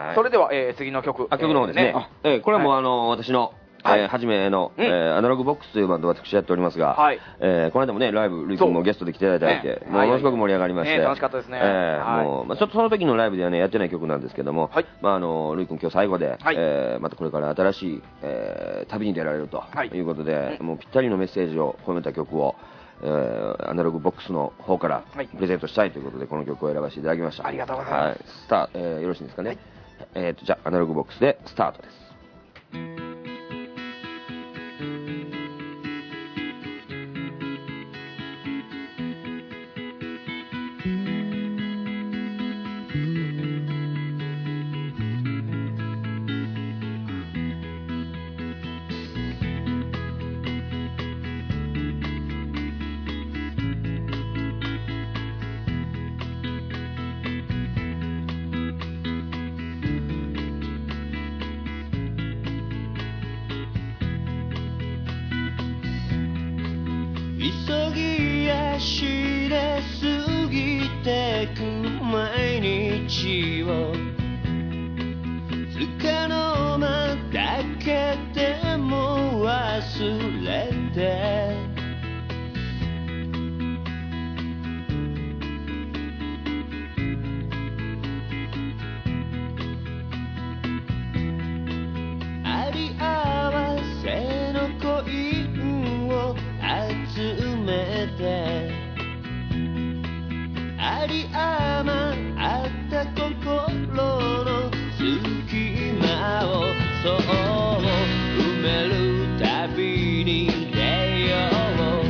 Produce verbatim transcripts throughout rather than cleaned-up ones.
はい、それでは、えー、次の曲あ曲の方ですね、えーねえー、これはもう、はい、あの私のはい、えー、初めの、うん、えー、アナログボックスというバンドを私やっておりますが、はい、えー、この間もねライブルイ君もゲストで来ていただいて、ね、ものすごく盛り上がりまして、 ね、楽しかったですね、 えーはい、もうまあ、ちょっとその時のライブではねやってない曲なんですけども、はい、まあ、あのルイ君今日最後で、はい、えー、またこれから新しい、えー、旅に出られるということで、はい、もうぴったりのメッセージを込めた曲を、えー、アナログボックスの方からプレゼントしたいということでこの曲を選ばせていただきました。 ありがとうございます、はい、 スター、えー、よろしいですかね、はい、えーと、じゃあアナログボックスでスタートです。 急ぎ足で過ぎてく毎日をつかの間だけでも忘れてあり合わせの恋を集めてあり余った心の隙間をそう埋めるたびに出よう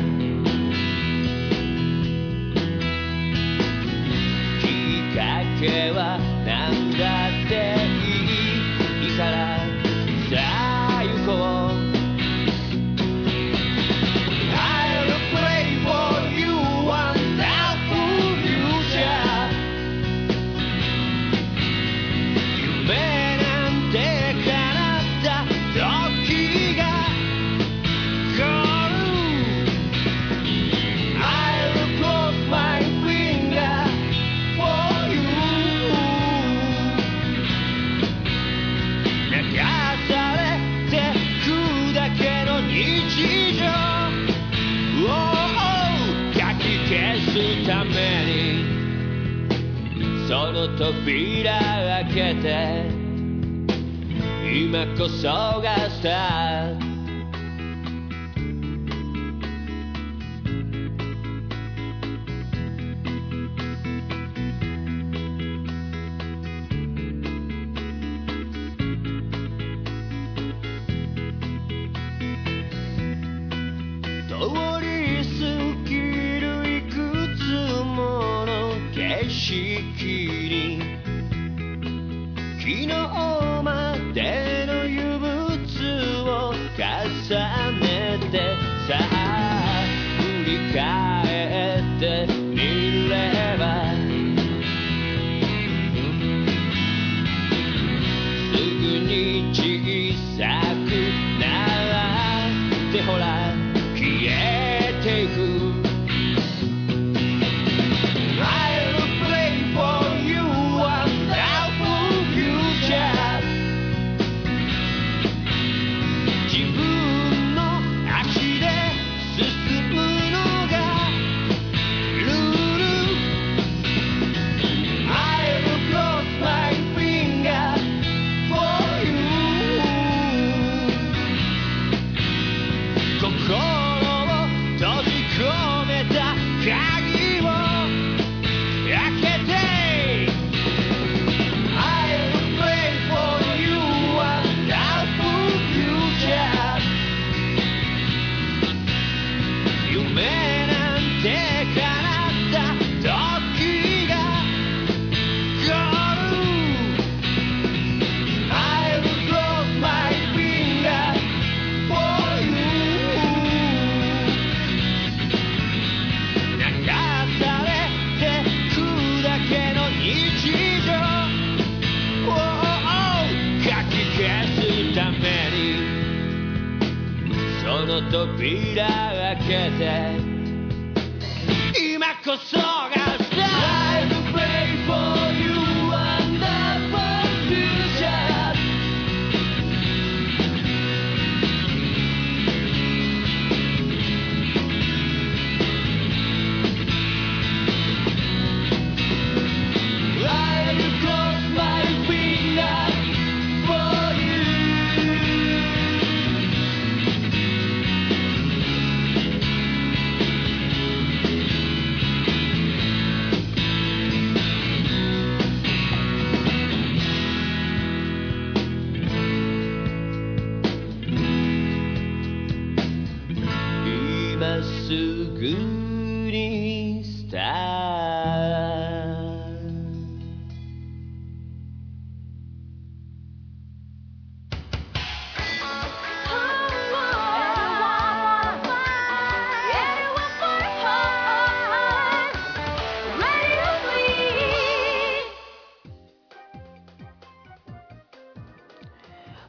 きっかけは何だっていいからさあ行こうためにその扉開けて今こそがスタート通り過ぎるいくつもの景色に昨日までの憂鬱を重ねてさあ振り返ってみればすぐに小さくなってほら消えていく扉開けて今こそがスタート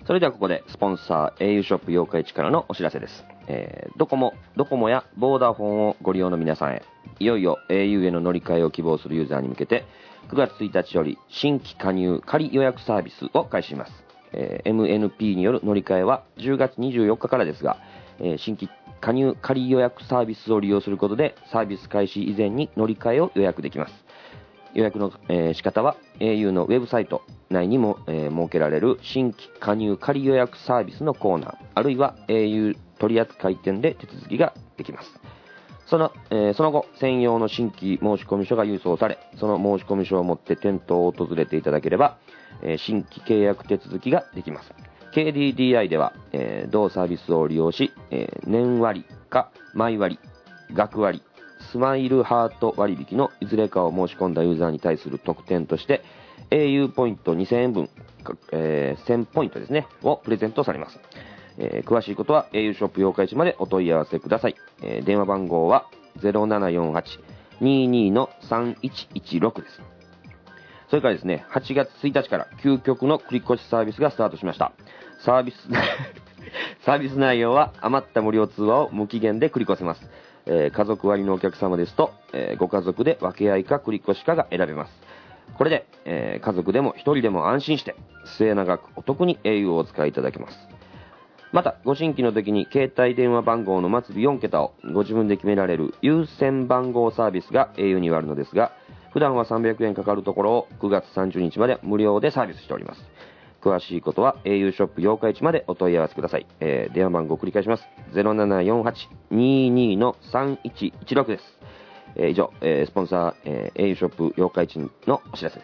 それではここでスポンサー au ショップ八日市からのお知らせです。えー、ドコモ、ドコモやボーダフォンをご利用の皆さんへ、いよいよ au への乗り換えを希望するユーザーに向けてくがつついたちより新規加入仮予約サービスを開始します。えー、エムエヌピー による乗り換えはじゅうがつにじゅうよっかからですが、えー、新規加入仮予約サービスを利用することでサービス開始以前に乗り換えを予約できます。予約の、えー、仕方は au のウェブサイト内にも、えー、設けられる新規加入仮予約サービスのコーナー、あるいは au 取扱店で手続きができます。その、えー、その後、専用の新規申込書が郵送され、その申込書を持って店頭を訪れていただければ、えー、新規契約手続きができます。ケーディーディーアイ では、えー、同サービスを利用し、えー、年割か毎割、額割、スマイルハート割引のいずれかを申し込んだユーザーに対する特典として au ポイントにせんえんぶん、えー、せんポイントですねをプレゼントされます。えー、詳しいことは au ショップ八日市までお問い合わせください。えー、電話番号は ゼロななよんはち にーにー のさんいちいちろく です。それからですね、はちがつついたちから究極の繰越サービスがスタートしました。サービスサービス内容は余った無料通話を無期限で繰り越せます。えー、家族割のお客様ですと、えー、ご家族で分け合いか繰り越しかが選べます。これで、えー、家族でも一人でも安心して末永くお得に au をお使いいただけます。またご新規の時に携帯電話番号の末尾よんけたをご自分で決められる優先番号サービスが au にはあるのですが、普段はさんびゃくえんかかるところをくがつさんじゅうにちまで無料でサービスしております。詳しいことは au ショップ八日市までお問い合わせください。えー、電話番号を繰り返します。ゼロななよんはち にーにー のさんいちいちろく です。えー、以上、えー、スポンサー、えー、au ショップ八日市のお知らせです。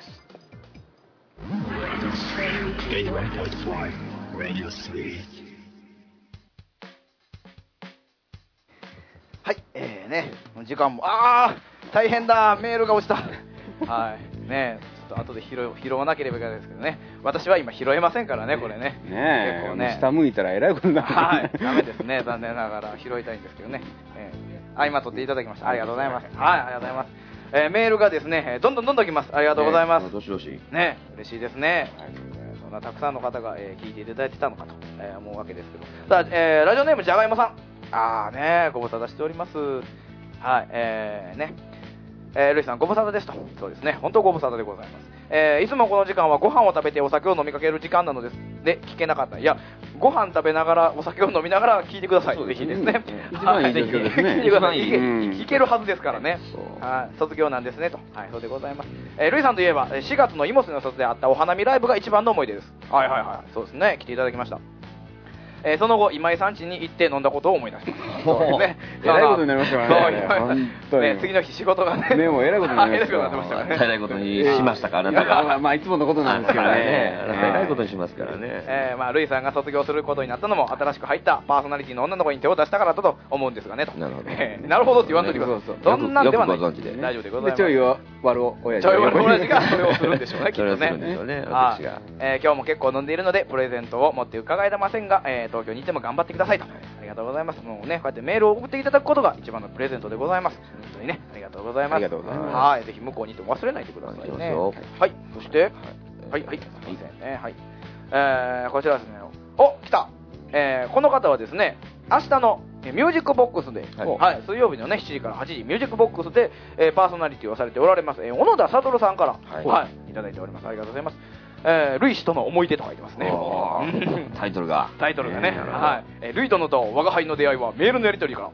はい、えーね、時間も、あー、大変だ、メールが落ちた。はい、ね、ちょっと後で拾拾わなければいけないですけどね、私は今拾えませんからね、これね。 ねえ、 結構ね、 下向いたらえらいことになる。 はい、ダメですね、残念ながら拾いたいんですけどね。えー、あ、今取っていただきました。ありがとうございます。はい、ありがとうございます。えー、メールがですね、どんどんどんどん来ます。ありがとうございます。 どしどし。 ね、嬉しいですね。はい、えー、そんなたくさんの方が、えー、聞いていただいてたのかと、えー、思うわけですけど。さあ、えー、ラジオネームじゃがいもさん。あーね、ご無沙汰しております。はい、えー、ね。えー、ルイさんご無沙汰ですと。そうですね、本当ご無沙汰でございます。えー、いつもこの時間はご飯を食べてお酒を飲みかける時間なのです。で、聞けなかった。いや、ご飯食べながらお酒を飲みながら聞いてください。ぜひですね。 一番いい状況ですね。 聞いてください。聞けるはずですからね。はい、卒業なんですねと。はい、そうでございます。えー、ルイさんといえばしがつのイモスの卒であったお花見ライブが一番の思い出です。はいはいはい。そうですね。来ていただきました。えー、その後今井さん家に行って飲んだことを思い出します。そうですね。 えらいことになりましたからね。 本当にね、次の日仕事がね。 ね、もうえらいことになりました。 えらいことになってましたからね。 えらいことにしましたか、あなたが。 まあ、まあ、いつものことなんですけどね。 えらいことにしますからね。 えー、まあ、ルイさんが卒業することになったのも新しく入ったパーソナリティの女の子に手を出したからだと思うんですがねと。 なるほど。 えー、なるほどって言わんといてください。そんなんではない。大丈夫でございます。 ちょい割る親父。 ちょい割る親父がそれをするんでしょうね、きっとね。 私が。 えー、今日も結構飲んでいるのでプレゼントを持って伺えませんが、えー、東京に行っても頑張ってくださいと。ありがとうございます。もうね、こうやってメールを送っていただくことが一番のプレゼントでございます。本当にね、ありがとうございます。 ありがとうございます。 はい、ぜひ向こうに行っても忘れないでくださいね。はい、そして、はいはい、すみませんね、はい。えー、こちらですね。お、来た。えー、この方はですね、明日のミュージックボックスで、はいはい、水曜日のねしちじからはちじミュージックボックスで、えー、パーソナリティをされておられます、えー、小野田悟さんから、はいはい、いただいております。ありがとうございます。えー、ルイ氏との思い出と書いてますね。 タイトルがタイトルがね、はい、えー、ルイとのと我が輩の出会いはメールのやり取りから、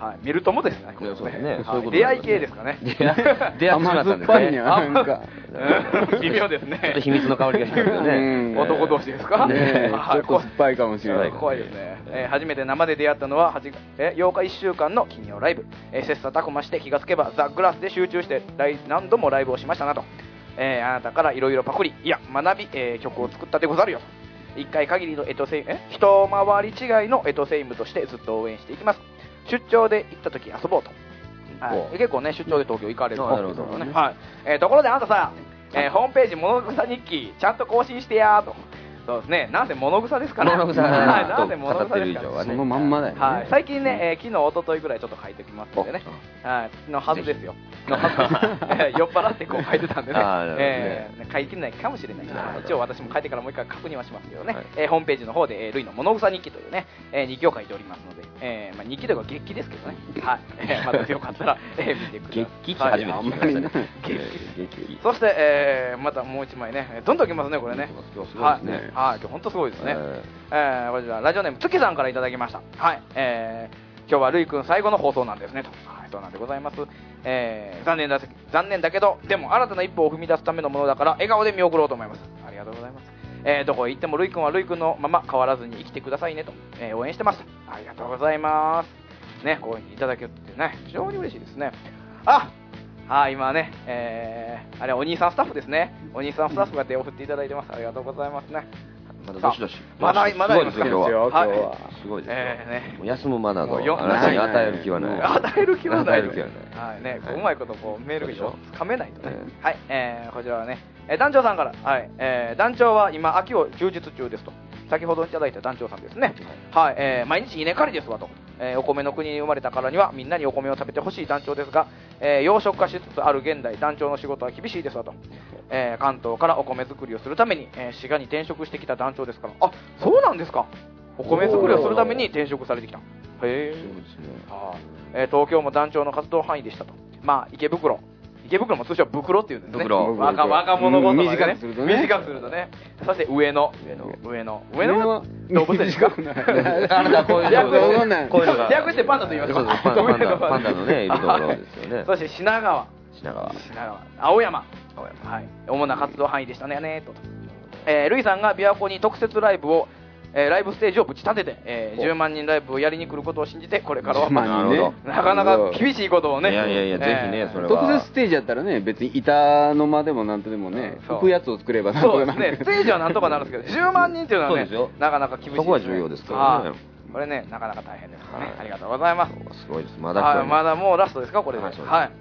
はい、メルトもですね。 そうですね。 はい、出会い系ですかね。 出会ってしまったんですね。 なんか微妙ですね。 ちょっと秘密の香りがしますよね。 男同士ですか。 ね、ちょっと酸っぱいかもしれない。 怖いですね。えー、初めて生で出会ったのははちがつ、えー、ようかいっしゅうかんの金曜ライブ。えー、切磋琢磨して気がつけばザ・グラスで集中して何度もライブをしましたなと。えー、あなたからいろいろパクリ、いや学び、えー、曲を作ったでござるよと。いっかい限りのエトセイム、え一回り違いのエトセイムとしてずっと応援していきます。出張で行った時遊ぼうと。はい、結構ね出張で東京行かれると、ね、はい、えー、ところであんたさ、えー、ホームページものぐさ日記ちゃんと更新してやーと。 そうですね、なんせ物草ですから。 物草はい、 となんせ物語って草ですから。 る以上はね。 そのまんまだよね。 はい、最近ね、えー、昨日、一昨日ぐらいちょっと書いてきますんでね。はい、のはずですよ。のはずです。酔っ払ってこう書いてたんでね。えー、書いてないかもしれないけど、一応私も書いてからもう一回確認はしますけどね。はい、えー、ホームページの方で、えー、ルイの物草日記というね、えー、日記を書いておりますので、えー、まあ日記というか月記ですけどね。はい。えー、またよかったら、えー、見てください。 月記って初めて聞きましたね。 月記。そして、えー、またもう一枚ね、どんどんきますね、これね。 今日すごいですね。 はい、今日本当すごいですね。えー、こちら、ラジオネーム、月さんからいただきました。はい。えー、今日はルイ君最後の放送なんですね、と。はい、そうなんでございます。えー、残念だ、残念だけど、でも新たな一歩を踏み出すためのものだから、笑顔で見送ろうと思います。ありがとうございます。えー、どこへ行ってもルイ君はルイ君のまま変わらずに生きてくださいねと、えー、応援してます。ありがとうございます。ね、こういうふうにいただけるってね、非常に嬉しいですね。あはい、今ね、えー、あれ、お兄さんスタッフですね。お兄さんスタッフが手を振っていただいてます。ありがとうございますね。 まだどしどし。 まだ、まだすごいですよ、今日は。はい。すごいですよ。 えー、ね。 休む間など、あなたに与える気はない。 与える気はない。 与える気はない。 はい、ね、うまいことこう、メールでつかめないとね。はい、えー、こちらはね、えー、団長さんから、はい、えー、団長は今、秋を充実中ですと。先ほどいただいた団長さんですね。はい、えー、毎日稲刈りですわと。えー、お米の国に生まれたからにはみんなにお米を食べてほしい団長ですが、えー、養殖化しつつある現代、団長の仕事は厳しいですわと。えー、関東からお米作りをするために、えー、滋賀に転職してきた団長ですから。あ、そうなんですか。お米作りをするために転職されてきた。へえ。そうですね。はあ、えー、東京も団長の活動範囲でしたと。まあ、池袋。池袋も通称袋っていうんですね。 袋。 若若者言葉でね。 短くするとね。 短くするとね。そして上野。上野。上野。上野は動物園ですか？ あなたこういうのこういうのが。 略してパンダと言いますか？ パンダ、パンダのね、いるところですよね。 そして品川。 品川。 品川。青山。青山。はい。主な活動範囲でしたね、ねと。えー、ルイさんが琵琶湖に特設ライブを、えー、ライブステージをぶち立てて、えー、じゅうまんにんライブをやりに来ることを信じて、これからは、 まあ、ね、 なかなか厳しいことをね。 いやいやいや、ぜひね、それは。 特設ステージやったらね、別に板の間でもなんとでもね、浮くやつを作ればなんとかなる。 そうですね、ステージはなんとかなるんですけど、じゅうまんにんっていうのはね、なかなか厳しいですね。 そこは重要ですからね。 これね、なかなか大変ですね。ありがとうございます。 すごいです。まだまだもうラストですか、これで。はい。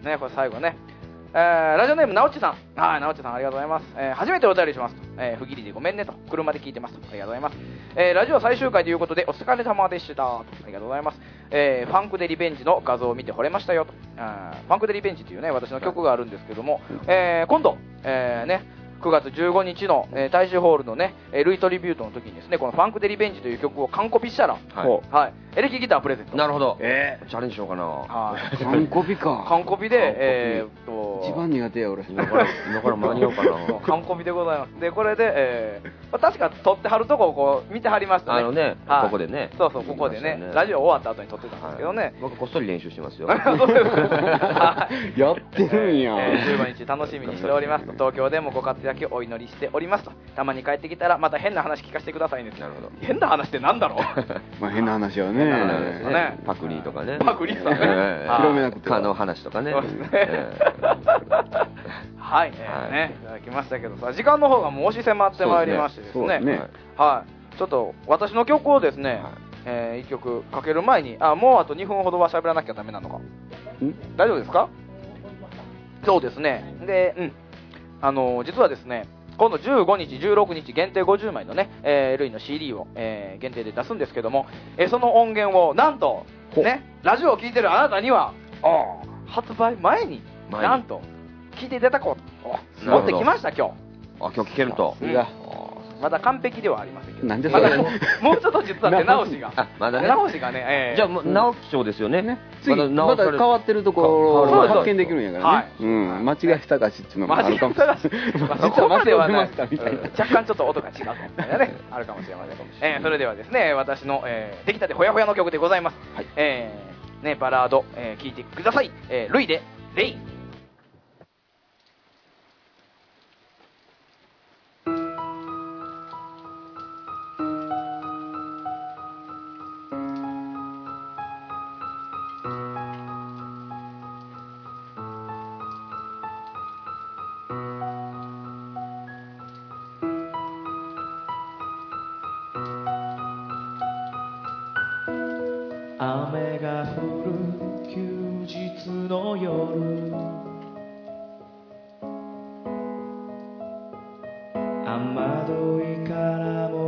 ね、これ最後ね。えー、ラジオネームなおちさん。はい、なおちさんありがとうございます。えー、初めてお便りしますと。えー、不義理でごめんねと。車で聞いてますと。ありがとうございます。えー、ラジオ最終回ということで、お疲れ様でしたと。ありがとうございます。えー、ファンクでリベンジの画像を見て惚れましたよと。あファンクでリベンジというね、私の曲があるんですけども、えー、今度、えー、ね、くがつじゅうごにちの、えー、大衆ホールのね、えー、ルイトリビュートの時にですね、このファンクでリベンジという曲を完コピしたら、はい、はい、エレキギタープレゼント。 なるほど。 えー、チャレンジしようかな。 はい。 完コピか。 完コピで、えー、っと、 一番苦手や俺。 今から、今から間に合うかな。 完コピでございます。で、これで、えー、確か撮ってはるとこをこう見てはりましたね。 あのね、ここでね。 そうそう、ここでね、ラジオ終わった後に撮ってたんですけどね。 僕こっそり練習してますよ。 そうです。 やってるんや。 じゅうごにち楽しみにしておりますと。東京でもご活躍お祈りしておりますと。たまに帰ってきたらまた変な話聞かせてくださいね。 なるほど。 変な話ってなんだろう。 まあ変な話はね。 ね、 パクリとかね。 パクリさんね。 広めなくて。 蚊の話とかね。 そうですね。はい、ね、いただきましたけどさ、時間の方がもう押し迫ってまいりましてですね。はい。ちょっと私の曲をですね、えー、いっきょくかける前に、あ、もうあとにふんほどは喋らなきゃダメなのか。大丈夫ですか？そうですね。で、うん。あのー、実はですね、今度じゅうごにち、じゅうろくにち限定ごじゅうまいのね、えー、ルイの シーディー を、えー、限定で出すんですけども、えー、その音源をなんと、ね、ラジオを聴いてるあなたには、発売前に、なんと、聴いていただこうと、持ってきました、今日。 あ、今日聴けると。 うん、まだ完璧ではありませんけど。 なんでそれ、 まだもうちょっと実は手直しが。 あ、まだね。 手直しがね、えー、 じゃあ、直木賞ですよね。 次、まだ変わってるところを発見できるんやからね。うん。間違い探しっていうのもあるかもしれない。 実は間違いましたみたいな。若干ちょっと音が違うとみたいなね、あるかもしれません。えー、それではですね、私の、えー、出来たてほやほやの曲でございます。はい、えー、ね、バラード、えー、聴いてください。えー、ルイで、レイン。 雨が降る休日の夜、雨どいから漏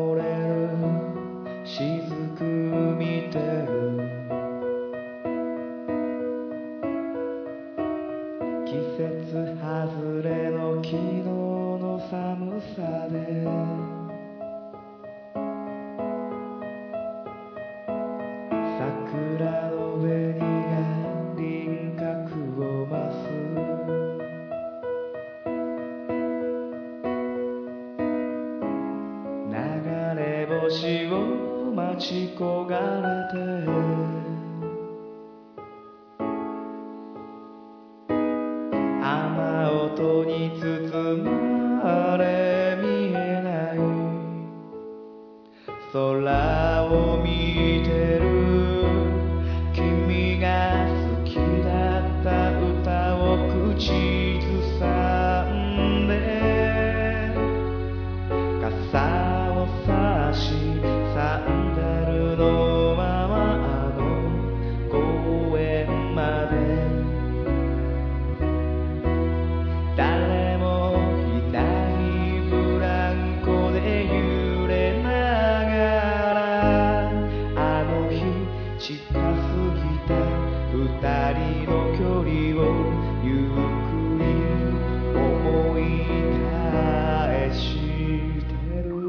星を待ち焦がれて雨音に包まれ見えない空を見てる君が好きだった歌を口ずさんで傘を差しサンダルのままあの公園まで誰もいないブランコで揺れながらあの日近すぎた二人の距離をゆっくり思い返してる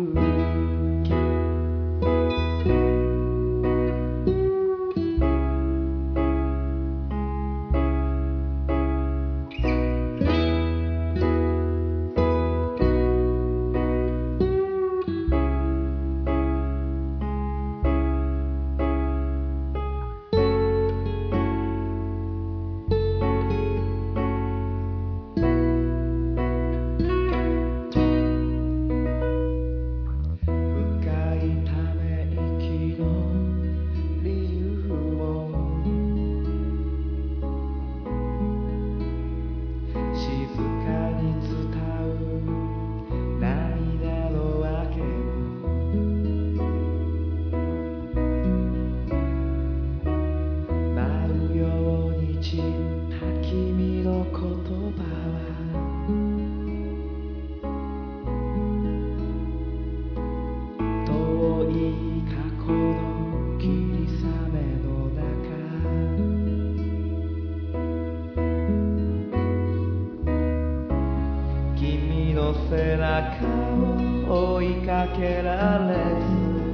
背中を追いかけられず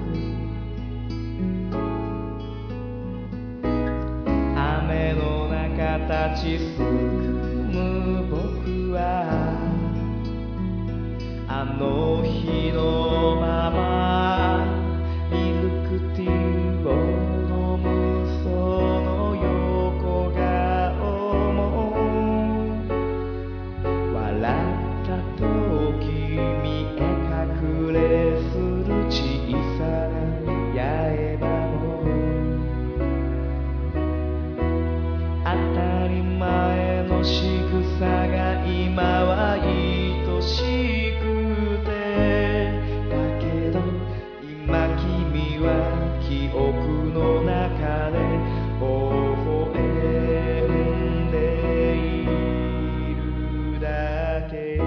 雨の中立ちすくむ僕はあの日のままミルクティーを飲むその横顔も笑った時見え隠れする小さな八重歯も当たり前の仕草が今は愛しくてだけど今君は記憶の中で微笑んでいるだけ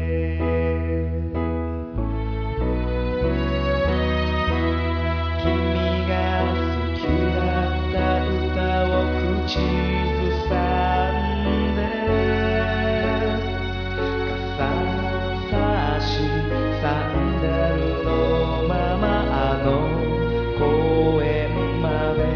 君が好きだった歌を口ずさんで傘を差しサンダルのままあの公園まで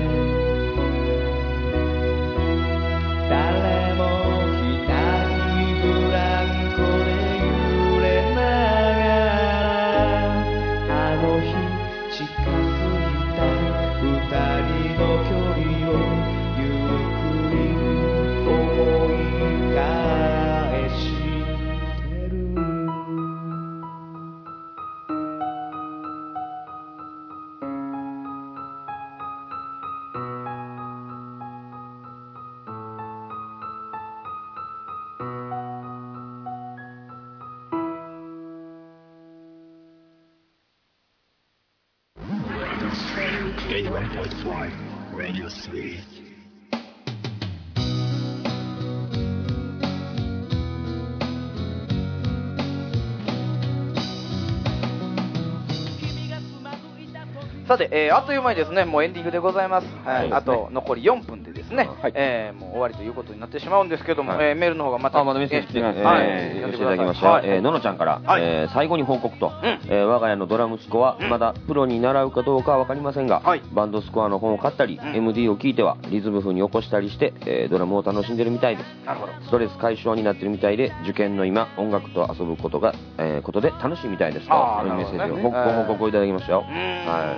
誰もいないブランコで揺れながらあの日近すぎた二人の距離をゆっくり思い返してるさて、えー、あっという間にですねもうエンディングでございます、はい、あと残りよんぷんでですですね、はい、えー、もう終わりということになってしまうんですけども、はい、えー、メールの方がまたあまだメッセージ来て、はい、えー、読んでいただきました、はい、えー、ののちゃんから、はい、えー、最後に報告と、うん、えー、我が家のドラ息子はまだプロに習うかどうかは分かりませんが、はい、バンドスコアの本を買ったり、うん、エムディー を聞いてはリズム風に起こしたりして、えー、ドラムを楽しんでるみたいです。なるほど。ストレス解消になってるみたいで、受験の今音楽と遊ぶことが、えー、ことで楽しいみたいですというメッセージを、ね、ご報告をいただきましたよ。はい、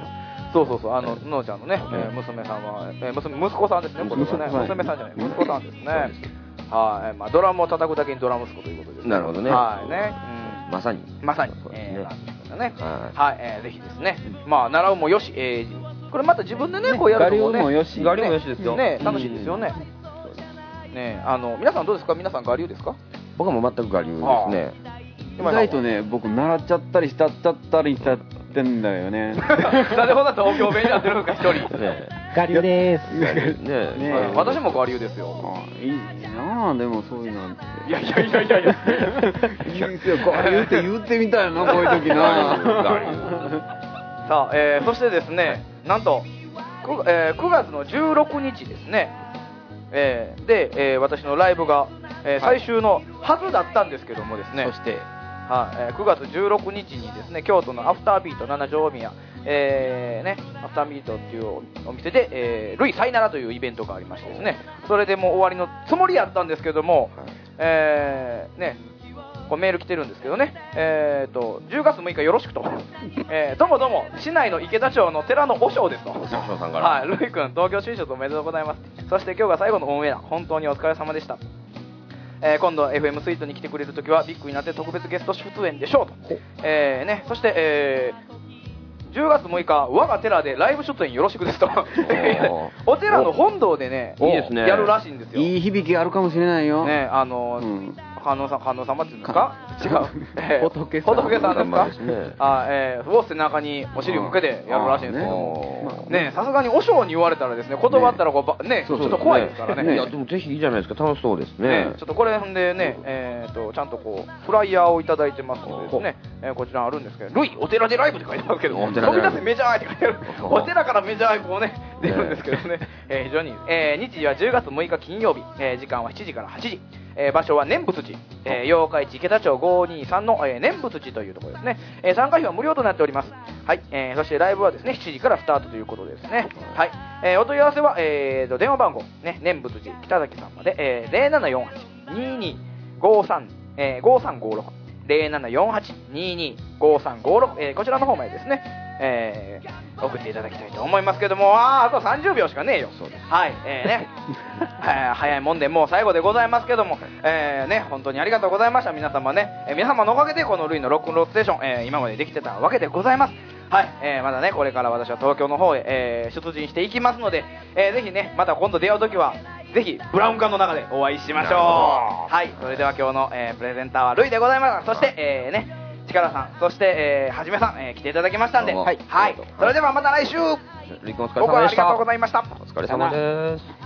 そうそうそう、あの、ののちゃんのね、えー、娘さんは、えー、娘、息子さんですね、これはね、娘さんじゃない、息子さんですね。はい、まあ、ドラムを叩くだけにドラ息子ということです。 なるほどね。 はいね、 うん、まさに。 まさに。えー、ね、はい、えー、ぜひですね、まあ、習うもよし、えー、これまた自分でね、こうやるのもね、 我流もよし、 我流もよしですよ。 ね、楽しいですよね。ね、あの、皆さんどうですか？皆さん我流ですか？ 僕はもう全く我流ですね。 意外とね、僕習っちゃったりしたっちゃったりしちゃってんだよね。 なるほど、東京弁になってるんですか、一人。 我流です。 ね、私も我流ですよ。 いいなあ、でもそういうの。 いやいやいやいやいや。 いいですよ、我流って言ってみたいな、こういう時な。 さあ、えー、そしてですね、なんと、く、えー、くがつのじゅうろくにちですね、えー、で、えー、私のライブが、えー、最終のはずだったんですけどもですね、 そして、 はい、えー、くがつじゅうろくにちにですね、京都のアフタービート七条大宮、えーね、アフタービートっていうお店で、えー、ルイさいならというイベントがありましてですね、それでもう終わりのつもりやったんですけども、はい、えー、ね、こうメール来てるんですけどね、えー、とじゅうがつむいかよろしくと、えー、どうもどうも市内の池田町の寺の和尚ですと、 和尚さんから、 はい、ルイ君東京就職おめでとうございます。そして今日が最後のオンエア、本当にお疲れ様でした。えー、今度 エフエム スイートに来てくれるときはビッグになって特別ゲスト出演でしょうと、えーね、そして、えー、じゅうがつむいか我が寺でライブ出演よろしくですとお寺の本堂でね、 いいですね、 やるらしいんですよ。 いい響きあるかもしれないよ、 ね、あのー、うん、観音さん、観音様っていうんですか？違う、 えー、仏さん、 仏さんですか？ですね、あ、えー、を背中にお尻を向けてやるらしいんですけども、ね、さすがに和尚に言われたらですね、断ったらこう、ね、ちょっと怖いですからね。 ね、いやでもぜひいいじゃないですか、楽しそうですね。 ね、ちょっとこれでね、えー、とちゃんとこうフライヤーをいただいてますのでですね、えー、こちらあるんですけど、ルイお寺でライブって書いてますけど、飛び出せメジャーって書いてある、お寺からメジャーこうね出るんですけどね、えー、非常に、えー、日時はじゅうがつむいか金曜日、えー、時間はしちじからはちじ、えー、場所は念仏寺、えー、八日市池田町ごーにーさんの、えー、念仏寺というところですね、えー、参加費は無料となっております。はい、えー、そしてライブはですねしちじからスタートということですね。はい、えー、お問い合わせは、えー、と電話番号ね、念仏寺北崎さんまで、えー、ゼロななよんはち にーにーごーさん、えー、ごーさんごーろく ゼロななよんはち にーにーごーさんごーろく、えー、こちらの方までですね、えー、送っていただきたいと思いますけども、あー、あとさんじゅうびょうしかねえよ。そうです。はい、えー、ね、えー、早いもんでもう最後でございますけども、えー、ね、本当にありがとうございました。皆様ね、えー、皆様のおかげでこのルイのロックンロールステーション、えー、今までできてたわけでございます。はい、えー、まだね、これから私は東京の方へ、えー、出陣していきますので、えー、ぜひね、また今度出会うときはぜひブラウン管の中でお会いしましょう。はい、それでは今日の、えー、プレゼンターはルイでございます。そして、えー、ね、力さん、そして、えー、はじめさん、えー、来ていただきましたんで、はい、はい、それではまた来週。 ルイ君お疲れ様でした。 僕はありがとうございました。 お疲れ様です。